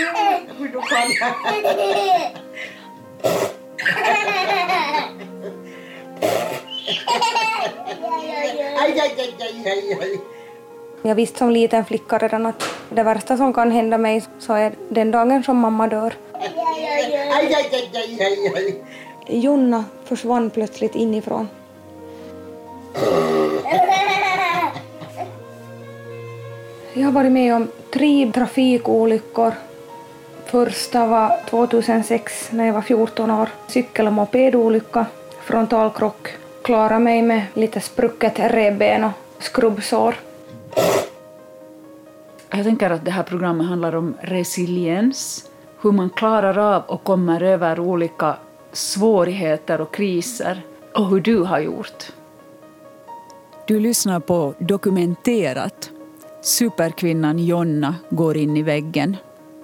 Hur då kan jag? Aj. Jag visste som liten flicka redan att det värsta som kan hända mig så är den dagen som mamma dör. Aj. Jonna försvann plötsligt inifrån. Jag har varit med om 3 trafikolyckor. Första var 2006 när jag var 14 år. Cykel- och mopedolycka, frontalkrock. Klarade mig med lite sprucket revben och skrubbsår. Jag tänker att det här programmet handlar om resiliens. Hur man klarar av och kommer över olika svårigheter och kriser. Och hur du har gjort. Du lyssnar på Dokumenterat. Superkvinnan Jonna går in i väggen.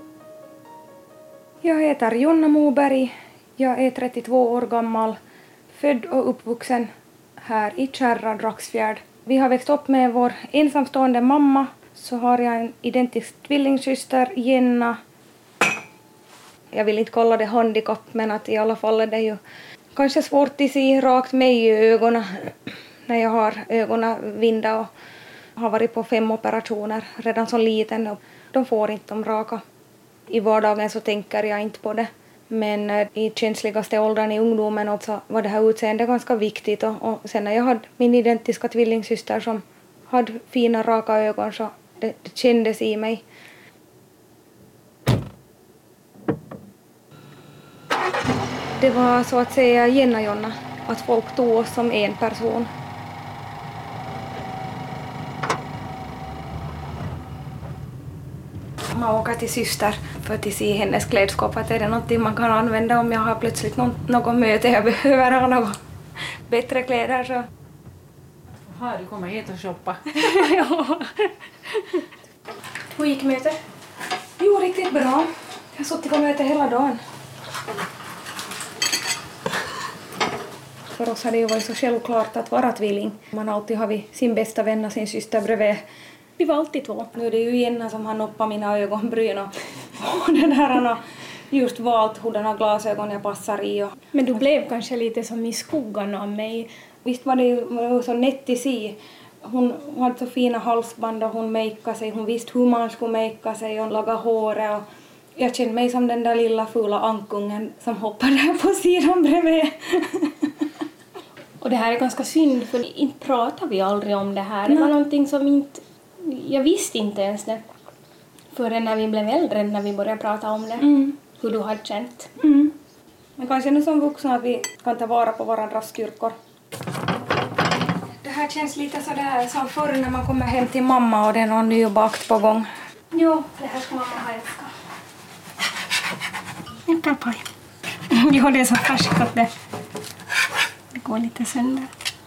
Jag heter Jonna Moberg. Jag är 32 år gammal. Född och uppvuxen här i Kärra, Dragsfjärd. Vi har växt upp med vår ensamstående mamma. Så har jag en identisk tvillingsyster, Jenna. Jag vill inte kolla det handikapp, men att i alla fall är det ju kanske svårt att se rakt mig i ögonen när jag har ögonen vinda och har varit på 5 operationer redan som liten. Och de får inte de raka. I vardagen så tänker jag inte på det. Men i känsligaste åldern i ungdomen också var det här utseendet ganska viktigt. Och sen när jag hade min identiska tvillingsyster som hade fina raka ögon så det kändes i mig. Det var så att säga Jonna, att folk tog oss som en person. Man åker till syster för att se hennes klädskap. Att är det någonting man kan använda om jag har plötsligt något möte jag behöver ha något bättre kläder. Så. Jaha, du kommer hit och shoppa. Ja. Hur gick mötet? Jo, riktigt bra. Jag har suttit på möte hela dagen. För oss har det ju varit så självklart att vara tvilling. Man alltid har sin bästa vän och sin syster bredvid. Vi var alltid 2. Nu är det ju Jenna som har noppat mina ögonbryn och den här han har just valt hurdana glasögon jag passar i. Men du blev kanske lite som i skuggan av mig. Visst var det ju så nätt i sig. Hon hade så fina halsband och hon makeade sig. Hon visste hur man skulle makea sig och laga håret. Och jag kände mig som den där lilla fula ankungen som hoppade där på sidan bredvid. Och det här är ganska synd för inte pratar vi aldrig om det här. Det var någonting som inte... Jag visste inte ens det förrän när vi blev äldre, när vi började prata om det. Hur du hade känt. Men kanske nu som vuxna att vi kan ta vara på varandras styrkor. Det här känns lite sådär som förr när man kommer hem till mamma och det är någon nybakt på gång. Jo, det här ska mamma ha älskat. Vänta på dig. Jo, det är så färskt att det går lite sönder.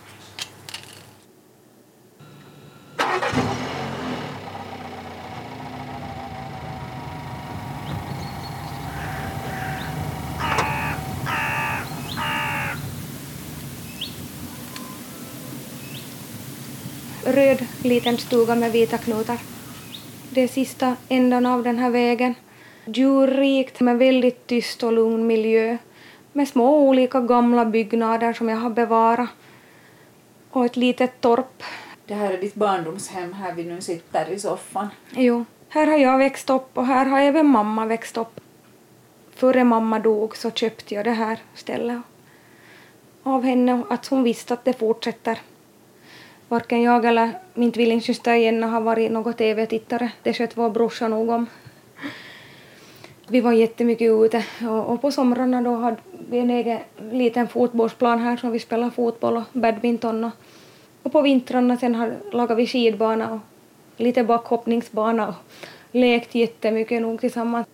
Röd liten stuga med vita knutar. Det är sista ändan av den här vägen. Djurrikt med väldigt tyst och lugn miljö. Med små olika gamla byggnader som jag har bevarat. Och ett litet torp. Det här är ditt barndomshem här vi nu sitter i soffan. Jo, här har jag växt upp och här har även mamma växt upp. Före mamma dog så köpte jag det här stället av henne att hon visste att det fortsätter. Varken jag eller min tvillingsyster Jenna har varit något TV-tittare. Det sköt vår brorsa nog om. Vi var jättemycket ute och på somrarna då hade vi en egen liten fotbollsplan här som vi spelar fotboll och badminton. Och på vintrarna sen lagade vi skidbana och lite backhoppningsbana och lekt jättemycket nog tillsammans.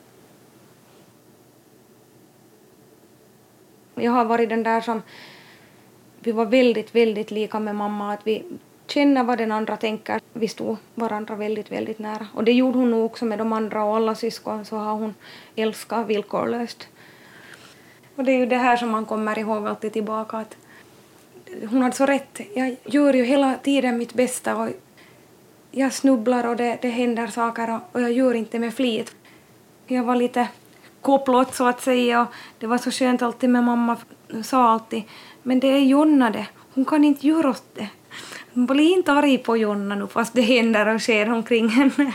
Jag har varit den där som... Vi var väldigt, väldigt lika med mamma. Att vi känner vad den andra tänker. Vi stod varandra väldigt, väldigt nära. Och det gjorde hon nog också med de andra och alla syskon. Så har hon älskat villkorlöst. Och det är ju det här som man kommer ihåg alltid tillbaka. Att hon hade så rätt. Jag gör ju hela tiden mitt bästa. Och jag snubblar och det händer saker. Och jag gör inte med flit. Jag var lite kopplott så att säga, och det var så skönt alltid med mamma sa alltid, men det är Jonna det, hon kan inte göra åt det. Hon blir inte arg på Jonna nu fast det händer och sker omkring henne.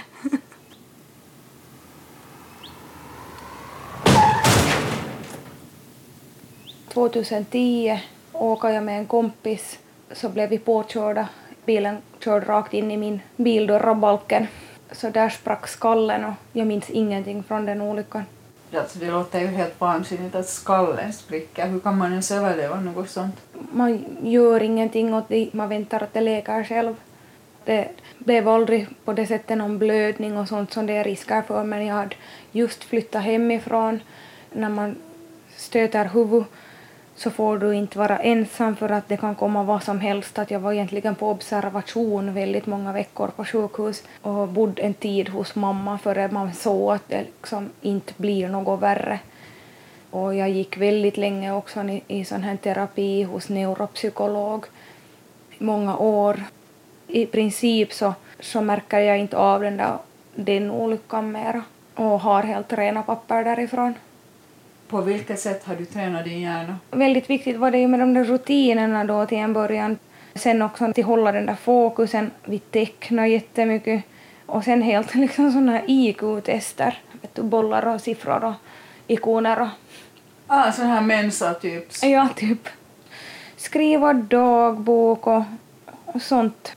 2010 åkte jag med en kompis, så blev vi påkörda. Bilen körde rakt in i min bildörrabalken. Så där sprack skallen och jag minns ingenting från den olyckan. Alltså det låter ju helt vansinnigt att skallen spricker. Hur kan man ens överleva något sånt? Man gör ingenting åt det, man väntar att det läker själv. Det blev aldrig på det sättet någon blödning och sånt som det är risker för, men jag hade just flyttat hemifrån. När man stöter huvud så får du inte vara ensam för att det kan komma vad som helst. Att jag var egentligen på observation väldigt många veckor på sjukhus och bodde en tid hos mamma för man såg att det liksom inte blir något värre. Och jag gick väldigt länge också i sån här terapi hos neuropsykolog. Många år. I princip så märker jag inte av den olyckan mer och har helt rena papper därifrån. På vilket sätt har du tränat din hjärna? Väldigt viktigt var det ju med de där rutinerna då till en början. Sen också att hålla den där fokusen. Vi tecknar jättemycket. Och sen helt liksom sådana IQ-tester. Bollar och siffror och ikoner. Och sån här mensa-typs. Ja, typ. Skriva dagbok och sånt.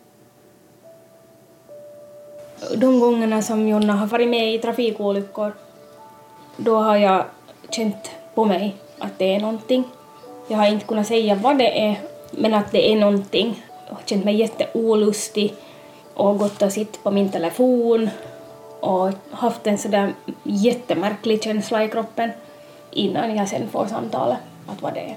De gångerna som Jonna har varit med i trafikolyckor, då har jag känt på mig att det är någonting. Jag har inte kunnat säga vad det är, men att det är någonting. Jag har känt mig jätteolustig och gått och sitt på min telefon och haft en sådär jättemärklig känsla i kroppen innan jag sen får samtalet att vad det är.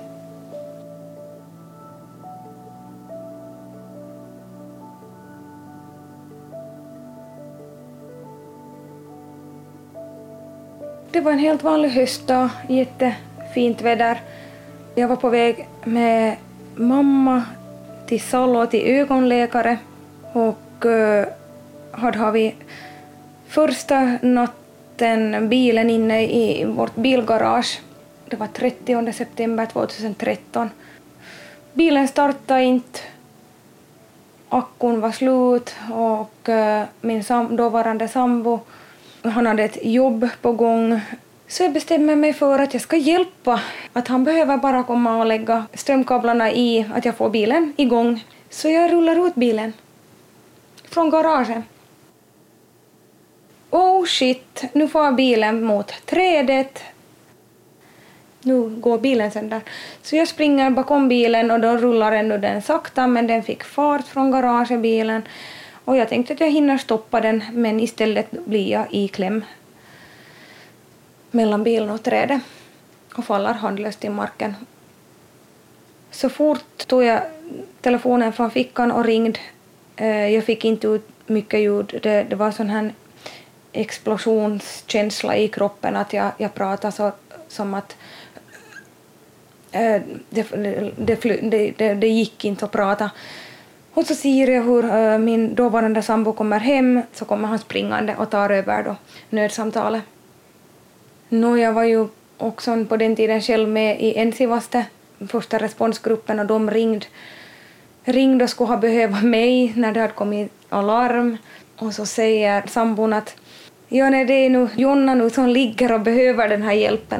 Det var en helt vanlig höstdag, jättefint väder. Jag var på väg med mamma till Salo till ögonläkare och hade vi första natten bilen inne i vårt bilgarage. Det var 30 september 2013. Bilen startade inte, akkun var slut och min dåvarande sambo, han hade ett jobb på gång. Så jag bestämmer mig för att jag ska hjälpa. Att han behöver bara komma och lägga strömkablarna i, att jag får bilen igång. Så jag rullar ut bilen från garagen. Oh shit, nu får bilen mot trädet. Nu går bilen sönder. Så jag springer bakom bilen och då rullar ändå den sakta, men den fick fart från garagebilen. Och jag tänkte att jag hinner stoppa den, men istället blir jag i kläm mellan bilen och trädet och faller handlöst i marken. Så fort tog jag telefonen från fickan och ringde. Jag fick inte ut mycket ljud. Det var sån här explosionskänsla i kroppen att jag pratade så, som att det gick inte att prata. Och så ser jag hur min dåvarande sambo kommer hem, så kommer han springande och tar över då nödsamtalet. Jag var ju också på den tiden själv med i ensivaste första responsgruppen och de ringde och skulle ha behövt mig när det hade kommit alarm. Och så säger sambon att ja, nej, det är nu Jonna nu som ligger och behöver den här hjälpen.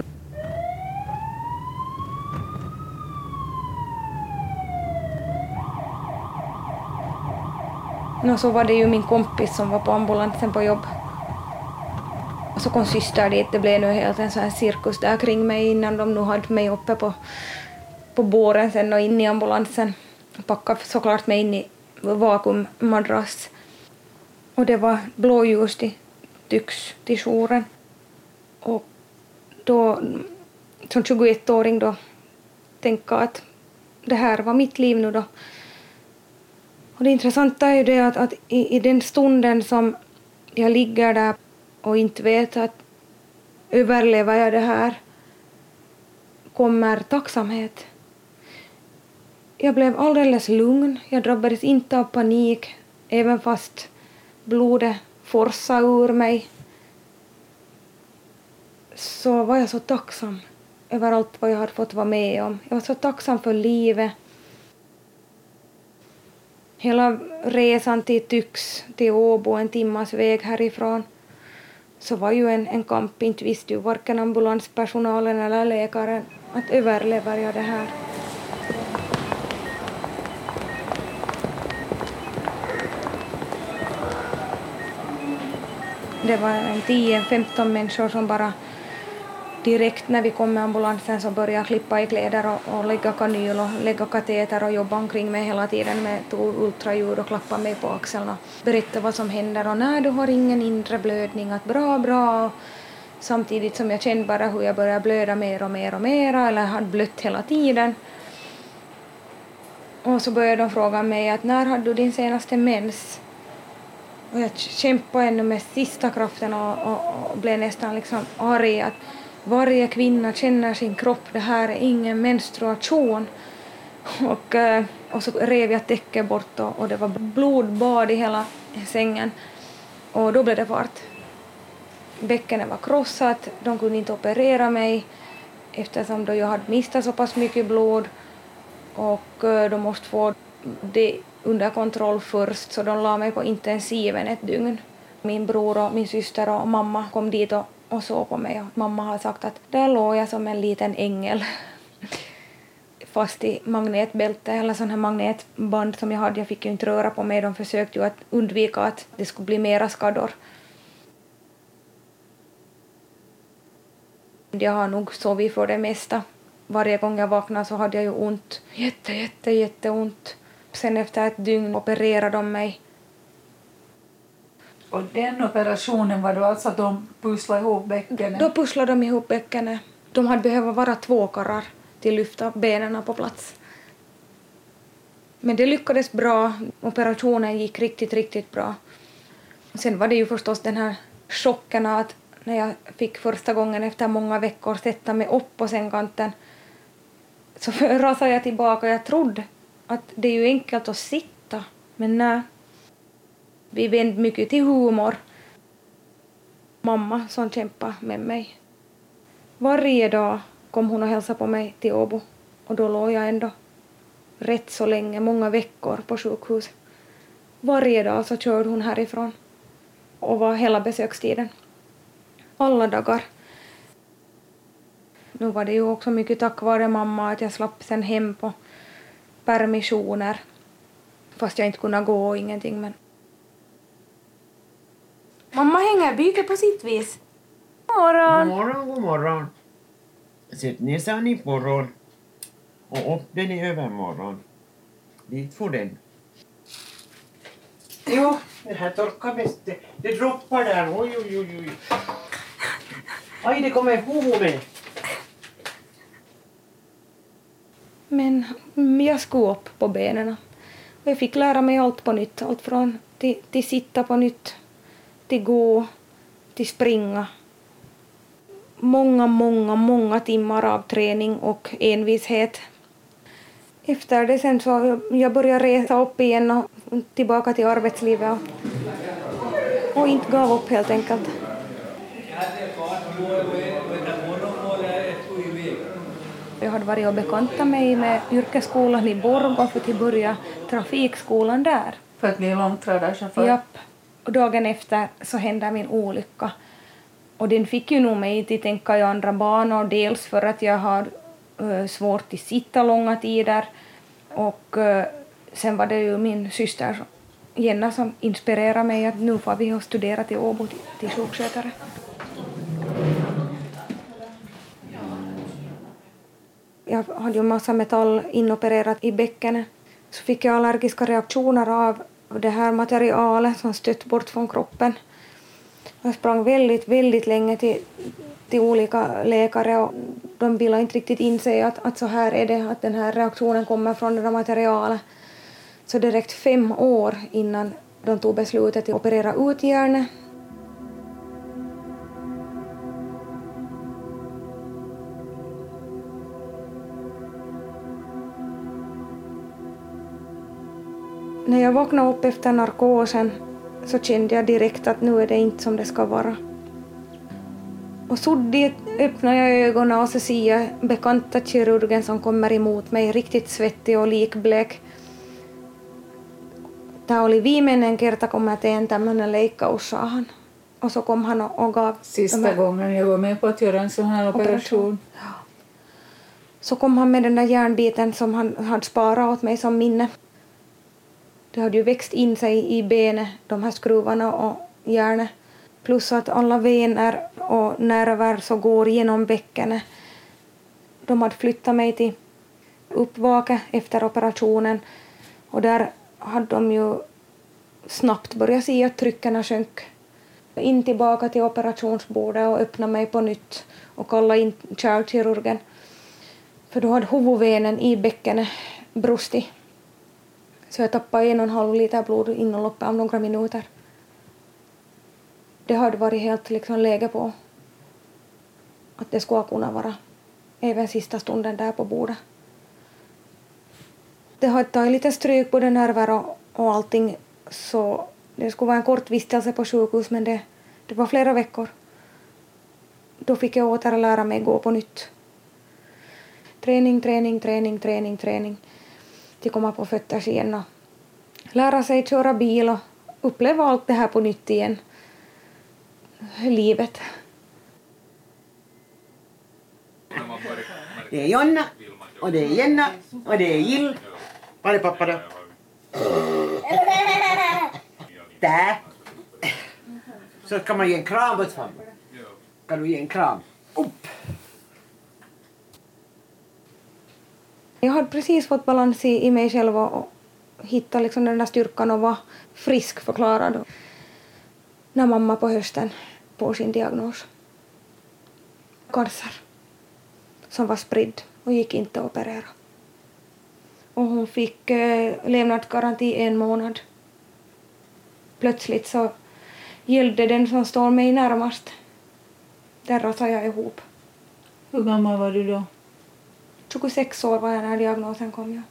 Och så var det ju min kompis som var på ambulansen på jobb. Och så kom syster dit. Det blev nu helt en sån här cirkus där kring mig innan de nu hade mig uppe på båren sen och in i ambulansen. Packade såklart mig in i vakuummadrass. Och det var blåljus till jouren. Och då som 21-åring då tänkte att det här var mitt liv nu då. Och det intressanta är ju det att i den stunden som jag ligger där och inte vet att överlever jag det här, kommer tacksamhet. Jag blev alldeles lugn. Jag drabbades inte av panik, även fast blodet forsade ur mig. så var jag så tacksam över allt vad jag hade fått vara med om. Jag var så tacksam för livet. Hela resan till Tyx, till Åbo, en timmas väg härifrån, så var ju en kamp. Inte visste ju varken ambulanspersonalen eller läkaren att överlever jag det här. Det var 10-15 människor som bara direkt när vi kom med ambulansen så började klippa i kläder och lägga kanyl och lägga kateter och jobba omkring mig hela tiden med ultraljud och klappa mig på axeln och berätta vad som händer. Och när du har ingen inre blödning, att bra. Samtidigt som jag kände bara hur jag började blöda mer och mer eller hade blött hela tiden. Och så började de fråga mig att när hade du din senaste mens? Och jag kämpade ännu med sista kraften och blev nästan liksom arg att varje kvinna känner sin kropp, det här är ingen menstruation. Och så rev jag täcket bort och det var blodbad i hela sängen. Och då blev det fart. Bäckenet var krossat, de kunde inte operera mig eftersom då jag hade mistat så pass mycket blod. Och de måste få det under kontroll först, så de la mig på intensiven ett dygn. Min bror och min syster och mamma kom dit och såg på mig. Och mamma har sagt att där låg jag som en liten ängel fast i magnetbälte eller sån här magnetband som jag hade. Jag fick ju inte röra på mig. De försökte ju att undvika att det skulle bli mera skador. Jag har nog sovit för det mesta. Varje gång jag vaknade så hade jag ju ont. Jätteont. Sen efter ett dygn opererade de mig. Och den operationen var då alltså att de pusslade ihop bäckenet? Då pusslade de ihop bäckenet. De hade behövt vara 2 karrar till att lyfta benen på plats. Men det lyckades bra. Operationen gick riktigt bra. Sen var det ju förstås den här chocken att när jag fick första gången efter många veckor sätta mig upp på sängkanten så rasade jag tillbaka och jag trodde att det är ju enkelt att sitta. Men nej. Vi vände mycket till humor. Mamma som kämpade med mig. Varje dag kom hon och hälsade på mig till Åbo. Och då låg jag ändå rätt så länge, många veckor på sjukhus. Varje dag så körde hon härifrån. Och var hela besökstiden. Alla dagar. Nu var det ju också mycket tack vare mamma att jag slapp sen hem på permissioner. Fast jag inte kunde gå och ingenting. Men... Mamma hänger byket på sitt vis. God morgon. Sätt ner sen i morgon. Och upp den i övermorgon. Dit får den. Jo, det här torkar bäst. Det droppar där. Oj. Aj, det kommer hoven. Men jag skulle upp på benen. Och jag fick lära mig allt på nytt. Allt från till sitta på nytt. Till gå. Till springa. Många timmar av träning och envishet. Efter det sen så jag började resa upp igen och tillbaka till arbetslivet. Och inte gav upp helt enkelt. Jag hade varit och bekantat mig med yrkesskolan i Borgå för att börja trafikskolan där. För att bli långtradarchaufför? Japp. Och dagen efter så hände min olycka. Och den fick ju nog mig till tänka i andra banor. Dels för att jag har svårt att sitta långa tider. Och sen var det ju min syster Jenna som inspirerade mig att nu får vi och studera till Åbo till sjukskötare. Jag hade ju massa metall inopererat i bäckenet. Så fick jag allergiska reaktioner av det här materialet som stött bort från kroppen. Jag sprang väldigt länge till olika läkare och de ville inte riktigt inse att så här är det, att den här reaktionen kommer från det här materialet. Så direkt 5 år innan de tog beslutet att operera ut hjärnan. När jag vaknade upp efter narkosen så kände jag direkt att nu är det inte som det ska vara. Och suddigt öppnar jag ögonen och så ser jag bekanta kirurgen som kommer emot mig, riktigt svettig och likblek. Tämä oli viimeinen kerta, kun mä teen tämmöinen leikkaus, sa han. Och så kom han och gav... Sista gången jag var med på att göra en sån här operation. Ja. Så kom han med den där järnbiten som han hade sparat åt mig som minne. Det hade ju växt in sig i benet, de här skruvarna och järnet. Plus att alla vener och nerver så går genom bäckenet. De hade flyttat mig till uppvake efter operationen. Och där hade de ju snabbt börjat se att tryckerna sjönk. In tillbaka till operationsbordet och öppna mig på nytt och kalla in kärlkirurgen. För då hade huvudvenen i bäckenet brustit. Så jag tappade 1,5 liter blod inom loppet av några minuter. Det hade varit helt liksom läge på att det skulle kunna vara även sista stunden där på bordet. Det hade tagit lite stryk på nerver och allting, så det skulle vara en kort vistelse på sjukhus, men det var flera veckor. Då fick jag åter lära mig gå på nytt. Träning till komma på fötter igen och lära sig köra bil och uppleva allt det här på nytt igen. Livet. Det är Jonna, och det är Jenna, och det är Jill. Var är pappa då? Där. Så kan man ge en kram åt farmor. Kan du ge en kram? Upp. Jag hade precis fått balans i mig själv och hitta liksom den där styrkan och vara frisk, förklarad. När mamma på hösten på sin diagnos. Cancer. Som var spridd och gick inte att operera. Och hon fick levnadsgaranti 1 månad. Plötsligt så gällde den som står mig närmast. Där rasade jag ihop. Hur gammal var du då? 26 år var jag när diagnosen kom. Ja.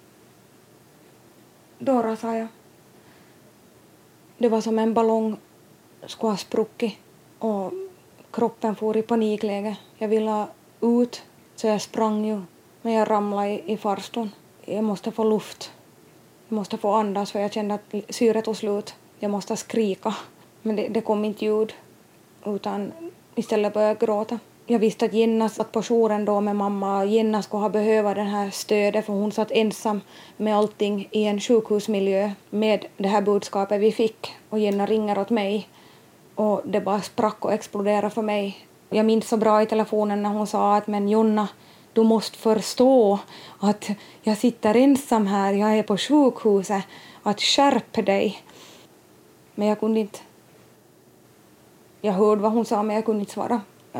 Då rasade jag. Det var som en ballong skulle ha spruckit och kroppen for i panikläge. Jag ville ut, så jag sprang ju, men jag ramlade i farstun. Jag måste få luft. Jag måste få andas, för jag kände att syret tog slut. Jag måste skrika, men det kom inte ljud, utan istället började jag gråta. Jag visste att Jenna satt på jouren då med mamma. Jenna skulle ha behövt den här stödet, för hon satt ensam med allting i en sjukhusmiljö med det här budskapet vi fick. Och Jenna ringer åt mig och det bara sprack och exploderade för mig. Jag minns så bra i telefonen när hon sa att men Jonna, du måste förstå att jag sitter ensam här, jag är på sjukhuset, att skärpa dig. Men jag kunde inte. Jag hörde vad hon sa, men jag kunde inte svara.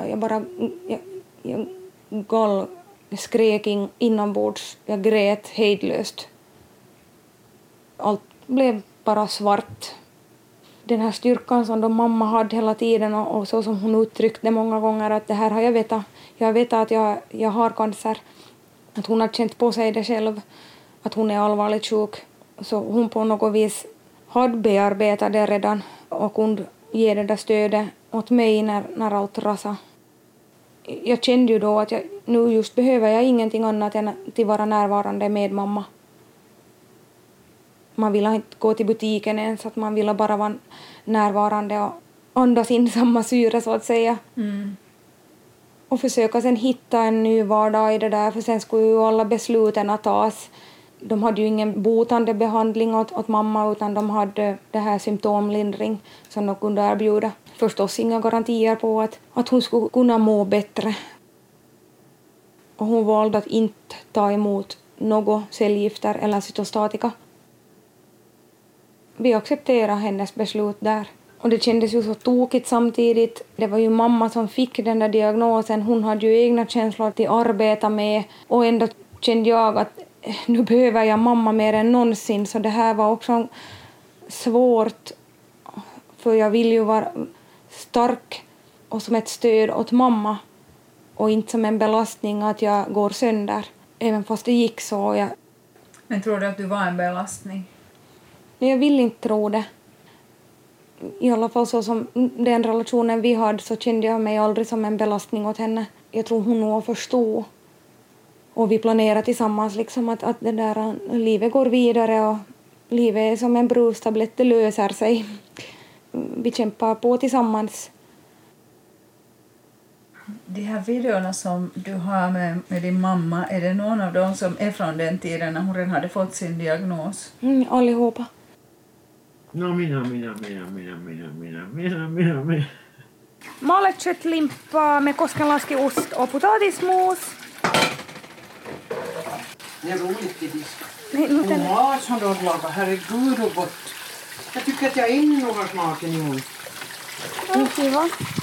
Jag skrek inombords. Jag grät hejdlöst. Allt blev bara svart. Den här styrkan som mamma hade hela tiden och så som hon uttryckte många gånger att det här har jag vetat. Jag vet att jag har cancer. Att hon har känt på sig det själv. Att hon är allvarligt sjuk. Så hon på något vis hade bearbetat det redan och kunde ge det där stödet åt mig när allt rasade. Jag kände ju då att nu just behöver jag ingenting annat än att vara närvarande med mamma. Man ville inte gå till butiken ens, att man ville bara vara närvarande och andas in samma syre så att säga. Mm. Och försöka sen hitta en ny vardag i det där, för sen skulle ju alla besluten att tas. De hade ju ingen botande behandling åt mamma, utan de hade det här symptomlindring som de kunde erbjuda. Förstås inga garantier på att hon skulle kunna må bättre. Och hon valde att inte ta emot något cellgifter eller cytostatika. Vi accepterade hennes beslut där. Och det kändes ju så tokigt samtidigt. Det var ju mamma som fick den där diagnosen. Hon hade ju egna känslor att arbeta med. Och ändå kände jag att nu behöver jag mamma mer än någonsin. Så det här var också svårt. För jag vill ju vara stark och som ett stöd åt mamma. Och inte som en belastning att jag går sönder. Även fast det gick så. Men tror du att du var en belastning? Jag vill inte tro det. I alla fall så som den relationen vi hade så kände jag mig aldrig som en belastning åt henne. Jag tror hon nog förstod. Och vi planerade tillsammans liksom att det där livet går vidare och livet är som en brustablett, det löser sig. Vi kämpar på tillsammans. De här videorna som du har med din mamma, är det någon av dem som är från den tiden när hon redan hade fått sin diagnos? Allihopa. Mina. Malet köttlimpa med koskenlaskiost och potatismos. Det är roligt i disk. Nej, Mat som du har lagat, herregud och gott. Jag tycker att jag ännu har smaken i mun. va?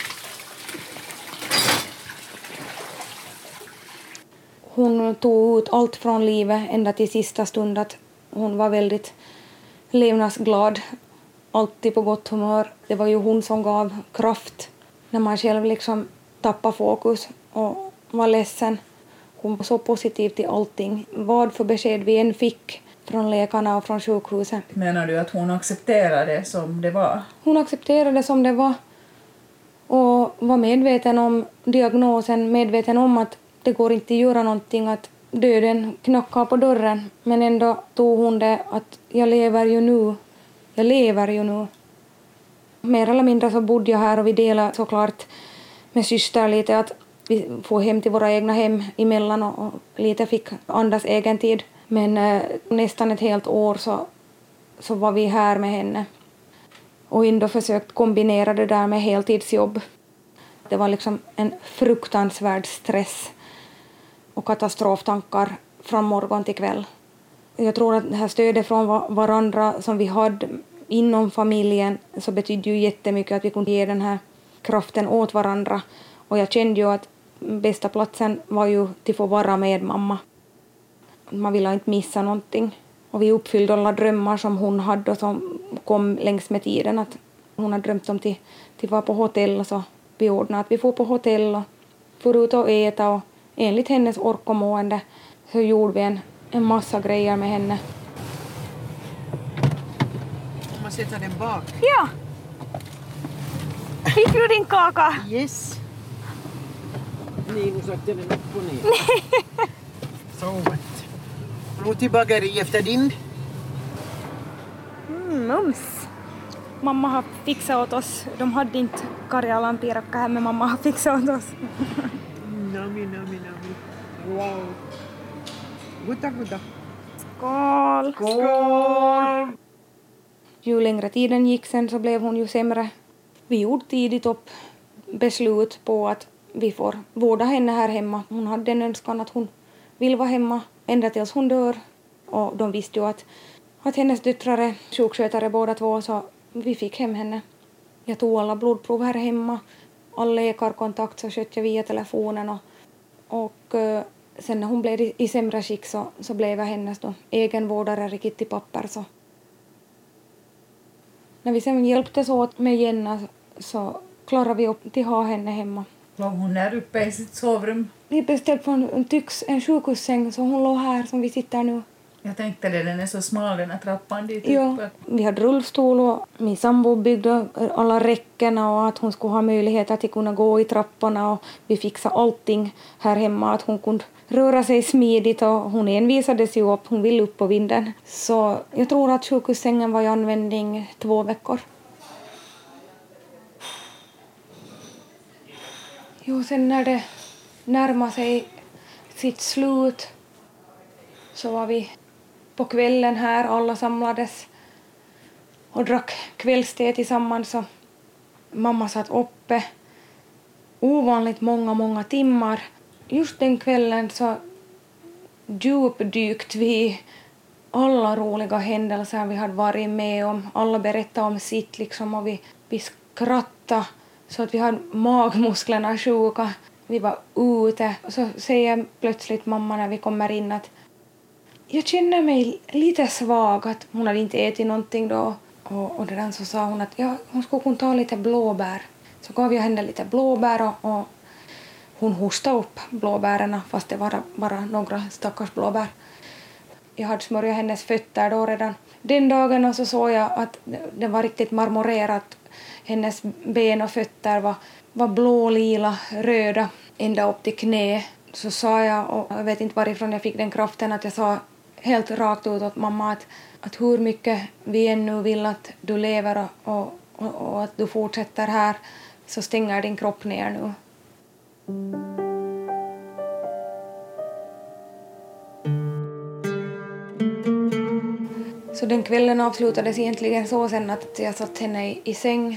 Hon tog ut allt från livet ända till sista stund. Att hon var väldigt levnadsglad, alltid på gott humör. Det var ju hon som gav kraft när man själv liksom tappade fokus och var ledsen. Hon var så positiv till allting. Vad för besked vi än fick från läkarna och från sjukhuset. Menar du att hon accepterade det som det var? Hon accepterade det som det var och var medveten om diagnosen, medveten om att det går inte att göra någonting, att döden knackar på dörren. Men ändå tog hon det att jag lever ju nu. Mer eller mindre så bodde jag här och vi delade såklart med syster lite att vi får hem till våra egna hem emellan och lite fick andas egen tid. Men nästan ett helt år så var vi här med henne. Och ändå försökt kombinera det där med heltidsjobb. Det var liksom en fruktansvärd stress och katastroftankar från morgon till kväll. Jag tror att det här stödet från varandra som vi hade inom familjen så betydde ju jättemycket att vi kunde ge den här kraften åt varandra. Och jag kände ju att bästa platsen var ju att få vara med mamma. Man ville inte missa någonting. Och vi uppfyllde alla drömmar som hon hade och som kom längs med tiden. Att hon hade drömt om till vara på hotell, så vi ordnade att vi får på hotell och får ut och äta. Och enligt hennes ork och mående så gjorde vi en massa grejer med henne. Man sätter den bak. Ja! Fick du din kaka? Yes. Nej, nu satte den upp och ner. Så gott. Nu till bageri efter din. Mums! Mamma har fixat åt oss. De hade inte Karjalan piirakka här, men mamma har fixat åt oss. Nami. Wow. Gutta. Skål! Skål! Ju längre tiden gick sen så blev hon ju sämre. Vi gjorde tidigt upp beslut på att vi får vårda henne här hemma. Hon hade en önskan att hon vill vara hemma ända tills hon dör. Och de visste ju att hennes döttrar är sjukskötare båda två, så vi fick hem henne. Jag tog alla blodprov här hemma. All läkarkontakt så skötte jag via telefonen. Och sen när hon blev i sämre skick så blev jag hennes då egen vårdare, riktigt papper. Så. När vi sen hjälptes åt med Jenna så klarade vi upp till att ha henne hemma. Låg hon där uppe i sitt sovrum? Vi beställde från en sjukhussäng så hon låg här som vi sitter nu. Jag tänkte det, den är så smal den här trappan dit Ja, uppe. vi hade rullstol och min sambo byggde alla räckena och att hon skulle ha möjlighet att kunna gå i trapporna och vi fixade allting här hemma, att hon kunde röra sig smidigt och hon envisades ju upp, hon ville upp på vinden. Så jag tror att sjukhussängen var i användning 2 veckor. Jo, sen när det närmade sig sitt slut så var vi på kvällen här, alla samlades och drack kvällste tillsammans. Och mamma satt uppe ovanligt många timmar. Just den kvällen så djupdykt vi alla roliga händelser vi hade varit med om. Alla berättade om sitt liksom, och vi skrattade så att vi hade magmusklerna sjuka. Vi var ute och så säger plötsligt mamma när vi kommer in att jag känner mig lite svag, att hon hade inte ätit någonting då. Och det där så sa hon att hon skulle kunna ta lite blåbär. Så gav jag henne lite blåbär och hon hostade upp blåbärerna fast det var bara några stackars blåbär. Jag hade smörjat hennes fötter då redan Den dagen och så såg jag att det var riktigt marmorerat. Hennes ben och fötter var blå, röda ända upp till knä. Så sa jag, och jag vet inte varifrån jag fick den kraften, att jag sa helt rakt ut åt mamma att hur mycket vi ännu vill att du lever och att du fortsätter här, så stänger din kropp ner nu. Så den kvällen avslutades egentligen så sen att jag satt henne i säng.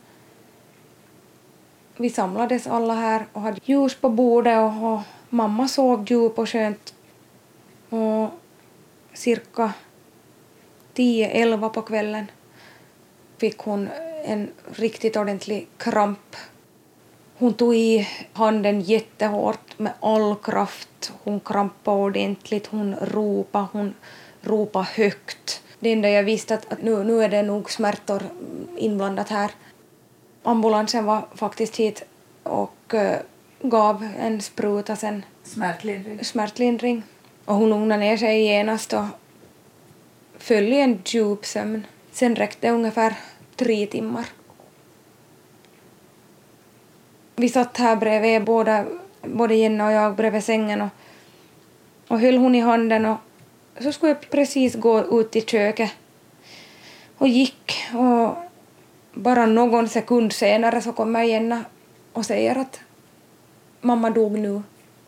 Vi samlades alla här och hade ljus på bordet och mamma sov djup och skönt. Och cirka 10-11 på kvällen fick hon en riktigt ordentlig kramp. Hon tog i handen jättehårt med all kraft. Hon krampade ordentligt, hon ropade högt. Det enda jag visste att nu är det nog smärtor inblandat här. Ambulansen var faktiskt hit och gav en spruta sen. Smärtlindring. Och hon lugnade ner sig genast och föll i en djup sömn. Sen räckte ungefär 3 timmar. Vi satt här bredvid, både Jenna och jag bredvid sängen och höll hon i handen, och så skulle jag precis gå ut i köket och gick, och bara någon sekund senare så kommer Jenna och säger att mamma dog nu.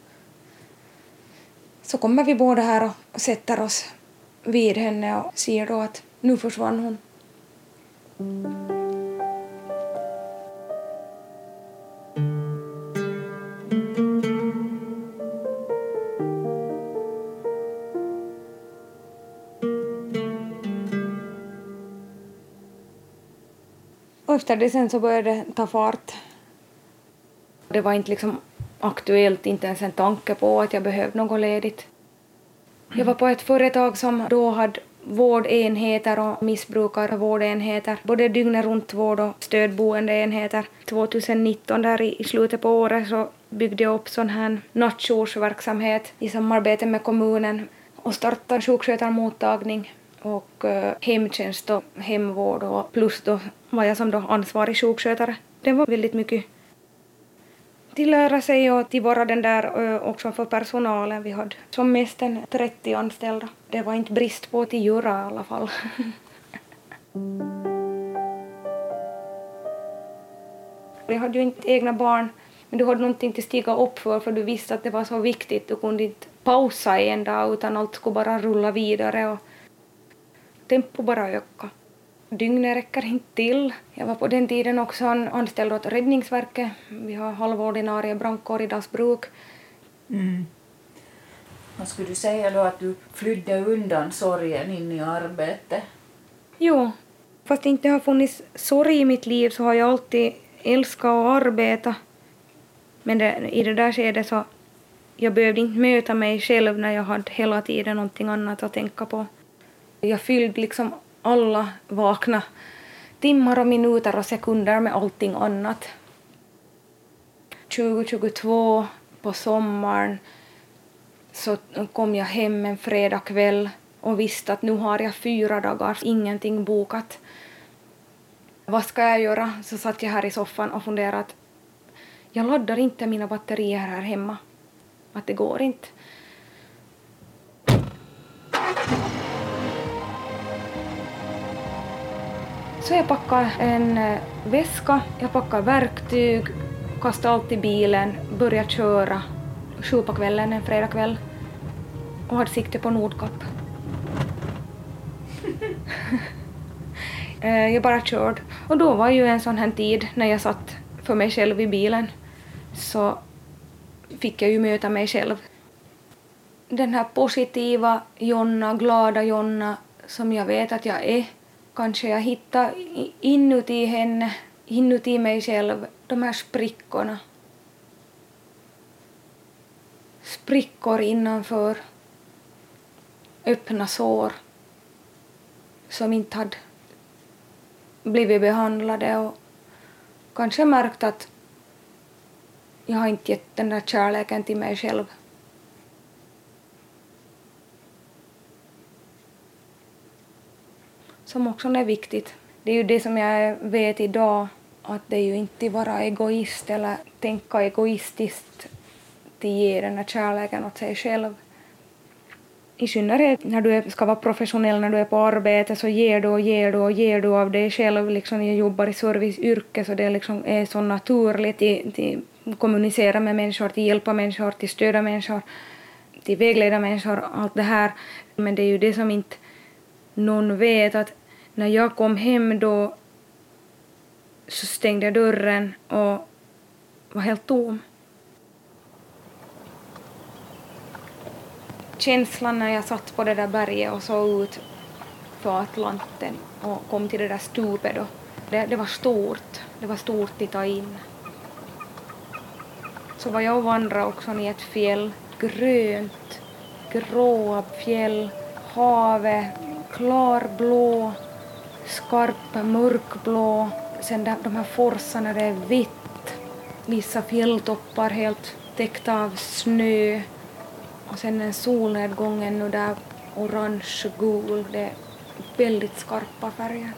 Så kommer vi båda här och sätter oss vid henne och ser då att nu försvann hon. Och efter det sen så började det ta fart. Det var inte liksom aktuellt, inte ens en tanke på att jag behövde något ledigt. Jag var på ett företag som då hade vårdenheter och missbrukarvårdenheter. Både dygnet runt vård och stödboendeenheter. 2019 där i slutet på året så byggde jag upp sån här nattjoursverksamhet i samarbete med kommunen och startade sjukskötarmottagning och hemtjänst och hemvård, och plus då var jag som då ansvarig sjukskötare. Det var väldigt mycket tillära sig och till vara den där också för personalen. Vi hade som mest 30 anställda. Det var inte brist på till göra i alla fall. Jag hade ju inte egna barn, men du hade någonting till stiga upp för du visste att det var så viktigt. Du kunde inte pausa en dag utan allt skulle bara rulla vidare och tempo bara öka. Dygnet räcker inte till. Jag var på den tiden också anställd åt Räddningsverket. Vi har halvordinarie brandkår i Dalsbruk. Vad skulle du säga då, att du flydde undan sorgen in i arbetet? Jo, fast det inte har funnits sorg i mitt liv så har jag alltid älskat att arbeta. Men i det där skedet så jag behövde inte möta mig själv när jag hade hela tiden någonting annat att tänka på. Jag fyllde liksom alla vakna timmar och minuter och sekunder med allting annat. 2022 på sommaren så kom jag hem en fredag kväll och visste att nu har jag 4 dagar, ingenting bokat. Vad ska jag göra? Så satt jag här i soffan och funderade att jag laddar inte mina batterier här hemma. Att det går inte. Så jag packade en väska, jag packade verktyg, kastade allt i bilen, började köra 7 på kvällen en fredagkväll och hade sikte på Nordkapp. Jag bara körde. Och då var ju en sån här tid när jag satt för mig själv i bilen så fick jag ju möta mig själv. Den här positiva Jonna, glada Jonna som jag vet att jag är. Kanske jag hittar inuti henne, inuti mig själv, de här sprickorna. Sprickor innanför, öppna sår som inte hade blivit behandlade och kanske märkt att jag har inte gett den där kärleken till mig själv. som också är viktigt. Det är ju det som jag vet idag, att det är ju inte vara egoist eller tänka egoistiskt till ge den här kärleken åt sig själv. I synnerhet när du ska vara professionell, när du är på arbete, så ger du av dig själv. Liksom jag jobbar i serviceyrke, så det liksom är så naturligt till kommunicera med människor, till hjälpa människor, till stödja människor, till vägleda människor, allt det här. Men det är ju det som inte någon vet, att när jag kom hem då så stängde jag dörren och var helt tom. Känslan när jag satt på det där berget och såg ut för Atlanten och kom till det där stupet då, det var stort. Det var stort att ta in. Så var jag och vandrade också i ett fjäll, grönt, gråa fjäll, havet, klarblå, skarp, mörkblå. Sen där, de här forsarna, det är vitt, vissa fjälltoppar helt täckta av snö. Och sen en solnedgången och där orange, gul, det är väldigt skarpa färger.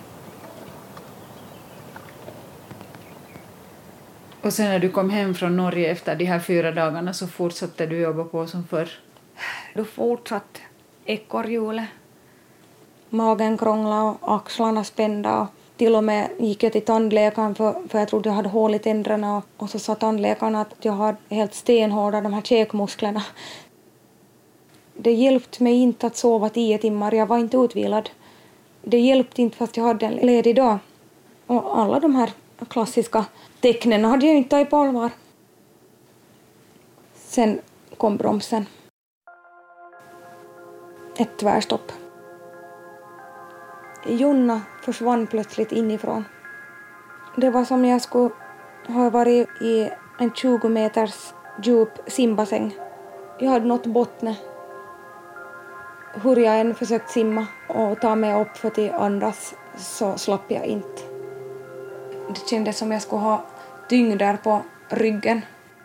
Och sen när du kom hem från Norge efter de här 4 dagarna så fortsatte du jobba på som förr? Då fortsatte ekorrhjulet. Magen krånglade och axlarna spända. Och till och med gick jag till tandläkaren för jag trodde jag hade hål i tänderna. Och så sa tandläkaren att jag hade helt stenhårda de här käkmusklerna. Det hjälpte mig inte att sova 10 timmar. Jag var inte utvilad. Det hjälpte inte fast jag hade en ledig dag. Och alla de här klassiska tecknen hade jag inte tagit på allvar. Sen kom bromsen. Ett tvärstopp. Jonna försvann plötsligt inifrån. Det var som jag skulle ha varit i en 20 meters djup simbassäng. Jag hade nått botten. Hur jag än försökt simma och ta mig upp för till andras så slapp jag inte. Det kändes som jag skulle ha tyngder på ryggen.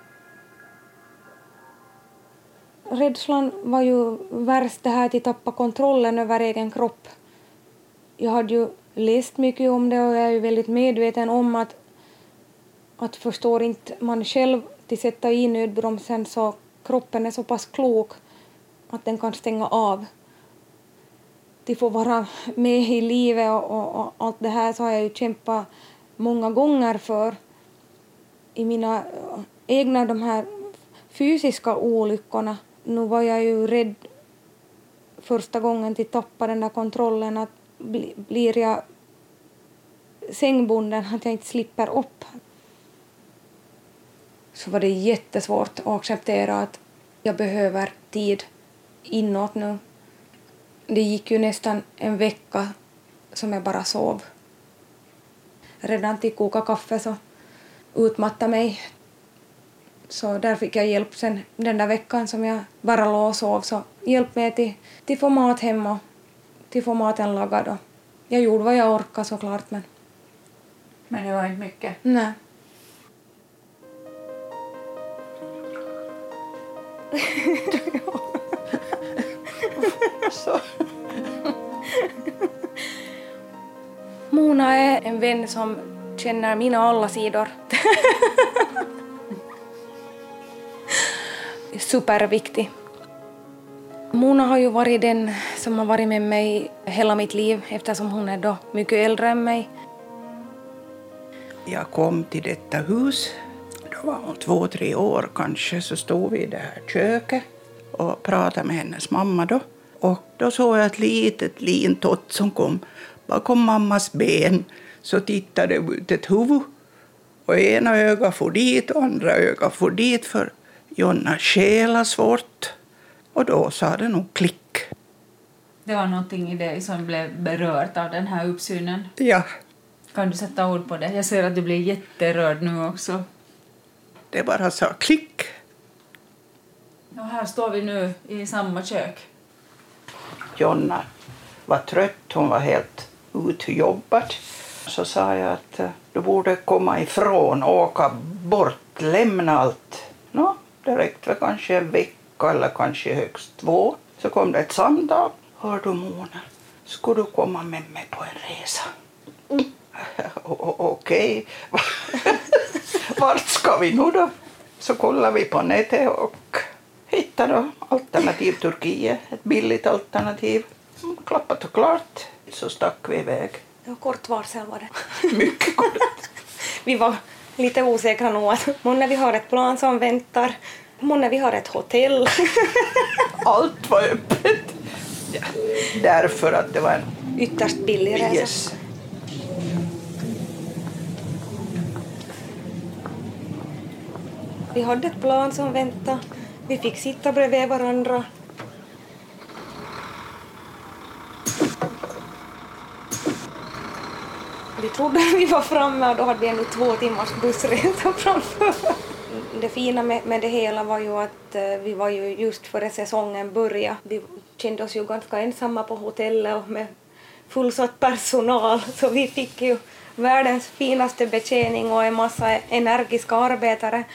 Rädslan var ju värst det här att tappa kontrollen över egen kropp. Jag hade ju läst mycket om det och jag är ju väldigt medveten om att förstår inte man själv till sätta i nödbromsen så kroppen är så pass klok att den kan stänga av. Till få vara med i livet och allt det här så har jag ju kämpat många gånger för. I mina egna de här fysiska olyckorna. Nu var jag ju rädd första gången till tappa den där kontrollen att blir jag sängbunden att jag inte slipper upp. Så var det jättesvårt att acceptera att jag behöver tid inåt nu. Det gick ju nästan en vecka som jag bara sov. Redan till koka kaffe så utmattade mig. Så där fick jag hjälp sen den där veckan som jag bara låg och sov. Så hjälp mig till få mat hemma och till få maten lagad. Och jag gjorde vad jag orkade såklart. Men det var inte mycket? Nej. Mona är en vän som känner mina alla sidor. Superviktig. Mona har ju varit den som har varit med mig hela mitt liv eftersom hon är då mycket äldre än mig. Jag kom till detta hus. Då var hon 2-3 år kanske, så stod vi i det här köket och pratade med hennes mamma då. Och då såg jag ett litet lintott som kom bakom mammas ben. Så tittade det ut ett huvud och ena ögat for dit och andra ögat for dit för Jonna skäla svårt. Och då sa det nog klick. Det var någonting i dig som blev berört av den här uppsynen. Ja. Kan du sätta ord på det? Jag ser att du blir jätterörd nu också. Det bara sa klick. Och här står vi nu i samma kök. Jonna var trött, hon var helt utjobbad. Så sa jag att du borde komma ifrån, åka bort, lämna allt. Nå, det räckte väl kanske en vecka eller kanske högst 2. Så kom det ett samtal. Hör du Mona, skulle du komma med mig på en resa? Okej. Vart ska vi nu då? Så kollar vi på nätet och hittar då alternativ Turkiet, ett billigt alternativ. Klappat och klart, så stack vi iväg. Ja, kort varsel var det. Mycket kort. Vi var lite osäkra nog att månne vi har ett plan som väntar, månne vi har ett hotell. Allt var öppet. Ja, därför att det var en Ytterst billig resa. yes. Vi hade ett plan som väntade. Vi fick sitta bredvid varandra. Vi trodde att vi var framme och då hade vi ändå 2 timmars bussresa framför. Det fina med det hela var ju att vi var ju just före säsongen började. Vi kände oss ju ganska ensamma på hotellet och med fullsatt personal. Så vi fick ju världens finaste betjäning och en massa energiska arbetare.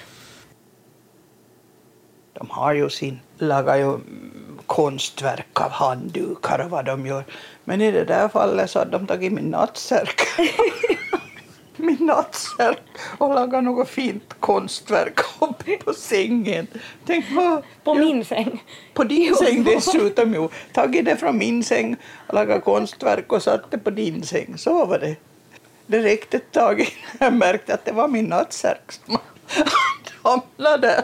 De har ju lagar ju konstverk av handdukar och vad de gör. Men i det där fallet så hade de tagit min nattsärk. Min nattsärk och lagat något fint konstverk uppe på sängen. Tänk vad... På min säng. På din säng dessutom ju. Tagit det från min säng och lagat konstverk och satt det på din säng. Så var det. Det räckte ett tag innan jag märkte att det var min nattsärk som hamnade.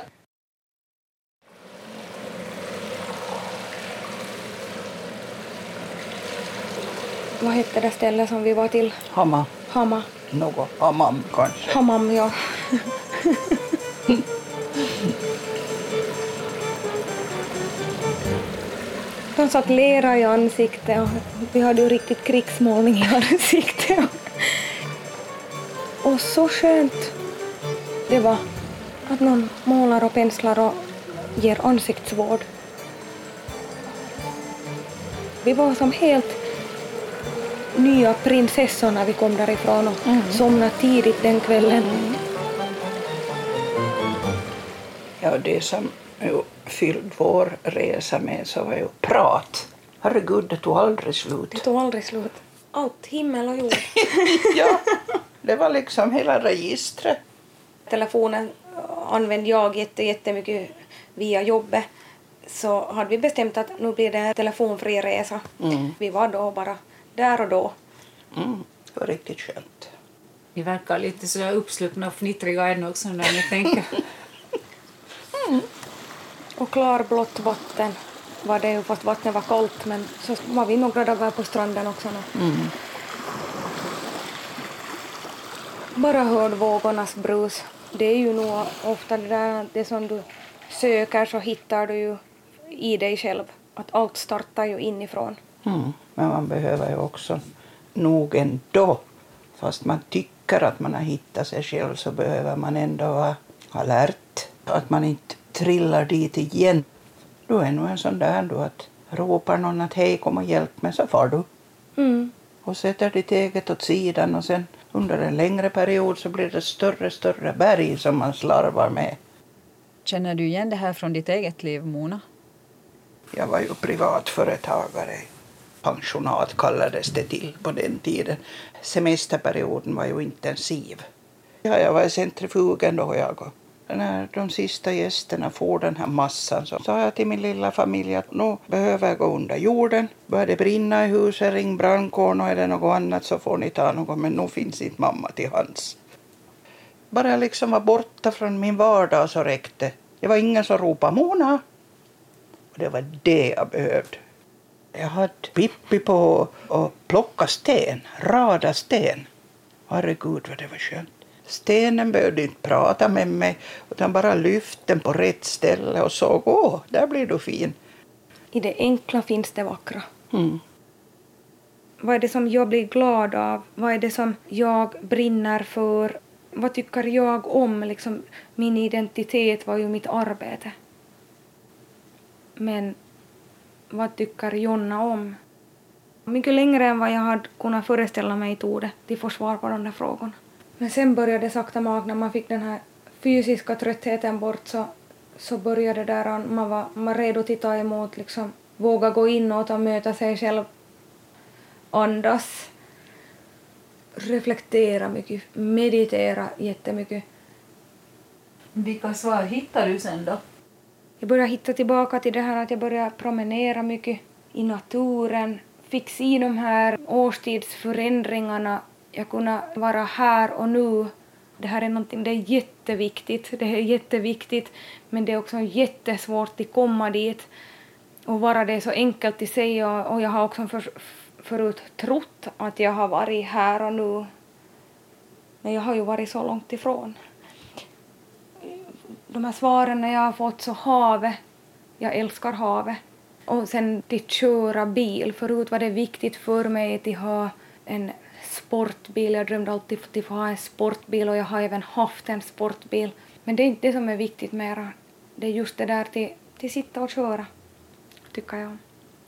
Vad hette det stället som vi var till? Hamma. Hamma. Något hammam kanske. Hammam, ja. De satt lera i ansiktet och vi hade ju riktigt krigsmålning i ansiktet. Och så skönt det var att någon målar och penslar och ger ansiktsvård. Vi var som helt nya prinsessor när vi kom därifrån och somnade tidigt den kvällen. Ja, det som fyllde vår resa med så var ju prat. Herregud, det tog aldrig slut. Det tog aldrig slut. Allt, himmel och jord. Ja, det var liksom hela registret. Telefonen använde jag jättemycket via jobbet. Så hade vi bestämt att nu blir det en telefonfri resa. Vi var då bara där och då. Det var riktigt skönt. Ni verkar lite så uppslupna och fnittriga ännu också när ni tänker. Och klarblått vatten var det ju, fast vattnet var kallt. Men så var vi några dagar på stranden också. Bara hörde vågornas brus. Det är ju nog ofta det där, det som du söker så hittar du ju i dig själv. Att allt startar ju inifrån. Men man behöver ju också nog ändå. Fast man tycker att man har hittat sig själv så behöver man ändå vara alert. Att man inte trillar dit igen. Du är nog en sån där då att ropar någon att hej, kom och hjälp mig, så far du. Och sätter ditt eget åt sidan och sen under en längre period så blir det större berg som man slarvar med. Känner du igen det här från ditt eget liv, Mona? Jag var ju privatföretagare. Pensionat kallades det till på den tiden. Semesterperioden var ju intensiv. Ja, jag var i centrifugen då jag. När de sista gästerna får den här massan så sa jag till min lilla familj att nu behöver jag gå under jorden. Börjar det brinna i huset, ring brandkåren, och är det något annat så får ni ta något, men nu finns inte mamma till hands. Bara jag liksom var borta från min vardag så räckte. Det var ingen som ropade Mona. Och det var det jag behövde. Jag hade Pippi på att plocka sten, rada sten. Herregud vad det var skönt. Stenen behövde inte prata med mig utan bara lyfte den på rätt ställe och såg, där blir du fin. I det enkla finns det vackra. Vad är det som jag blir glad av? Vad är det som jag brinner för? Vad tycker jag om? Liksom, min identitet var ju mitt arbete. Men vad tycker Jonna om? Mycket längre än vad jag hade kunnat föreställa mig tog det till få svar på de där frågorna. Men sen började det sakta mag när man fick den här fysiska tröttheten bort så började det där man var redo att ta emot, liksom, våga gå inåt och möta sig själv. andas, reflektera mycket, meditera jättemycket. Vilka svar hittar du sen då? Jag börjar hitta tillbaka till det här att jag börjar promenera mycket i naturen. Fick se de här årstidsförändringarna. Jag kunde vara här och nu. Det här är någonting, det är jätteviktigt. Men det är också jättesvårt att komma dit. Och vara det så enkelt i sig. Och jag har också förut trott att jag har varit här och nu. Men jag har ju varit så långt ifrån. De här svaren jag har fått så havet. Jag älskar havet. Och sen till köra bil. Förut var det viktigt för mig att ha en sportbil. Jag drömde alltid att få ha en sportbil och jag har även haft en sportbil. Men det är inte det som är viktigt mera. Det är just det där till sitta och köra, tycker jag om.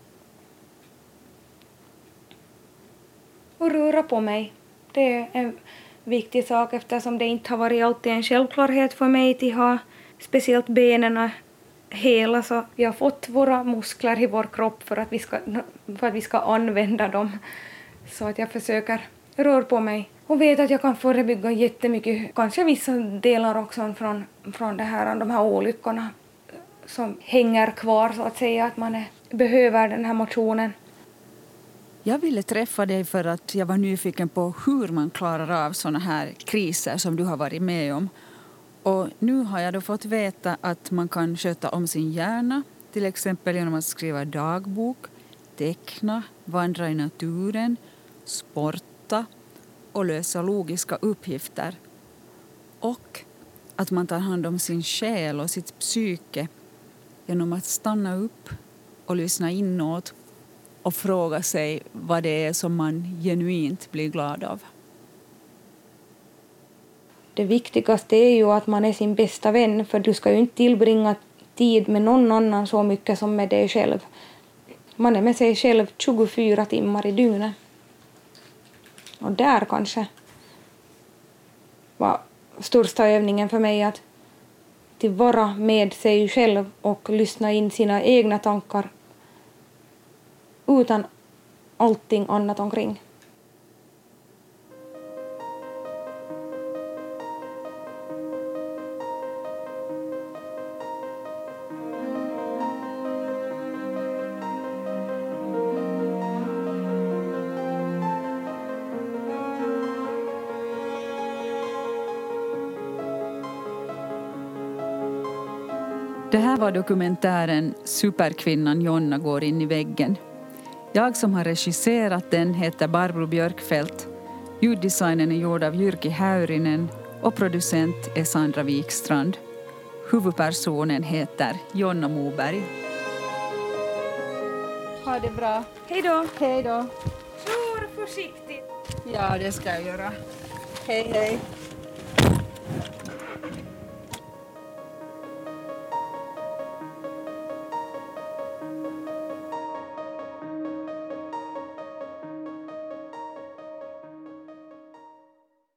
Och röra på mig. Det är en viktig sak eftersom det inte har varit alltid en självklarhet för mig att ha speciellt benen hela, så vi har fått våra muskler i vår kropp för att vi ska använda dem. Så att jag försöker röra på mig och vet att jag kan förebygga jättemycket, kanske vissa delar också från de här olyckorna som hänger kvar, så att säga, att man behöver den här motionen. Jag ville träffa dig för att jag var nyfiken på hur man klarar av såna här kriser som du har varit med om. Och nu har jag då fått veta att man kan sköta om sin hjärna, till exempel genom att skriva dagbok, teckna, vandra i naturen, sporta och lösa logiska uppgifter. Och att man tar hand om sin själ och sitt psyke genom att stanna upp och lyssna inåt och fråga sig vad det är som man genuint blir glad av. Det viktigaste är ju att man är sin bästa vän, för du ska ju inte tillbringa tid med någon annan så mycket som med dig själv. Man är med sig själv 24 timmar i dygnet. Och där kanske var största övningen för mig att vara med sig själv och lyssna in sina egna tankar utan allting annat omkring. Det här var dokumentären Superkvinnan Jonna går in i väggen. Jag som har regisserat den heter Barbro Björkfeldt. Ljuddesignen är gjord av Jyrki Häyrinen och producent är Sandra Wikstrand. Huvudpersonen heter Jonna Moberg. Ha det bra. Hej då! Hej då. Kör försiktigt! Ja, det ska jag göra. Hej, hej.